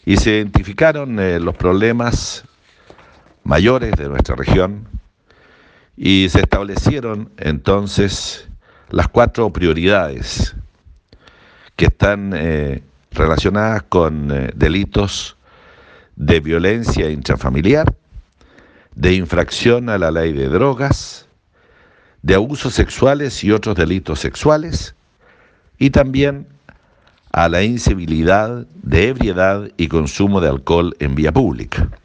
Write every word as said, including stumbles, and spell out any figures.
y se identificaron eh, los problemas mayores de nuestra región y se establecieron entonces las cuatro prioridades que están eh, relacionadas con eh, delitos de violencia intrafamiliar, de infracción a la ley de drogas, de abusos sexuales y otros delitos sexuales, y también a la incivilidad de ebriedad y consumo de alcohol en vía pública.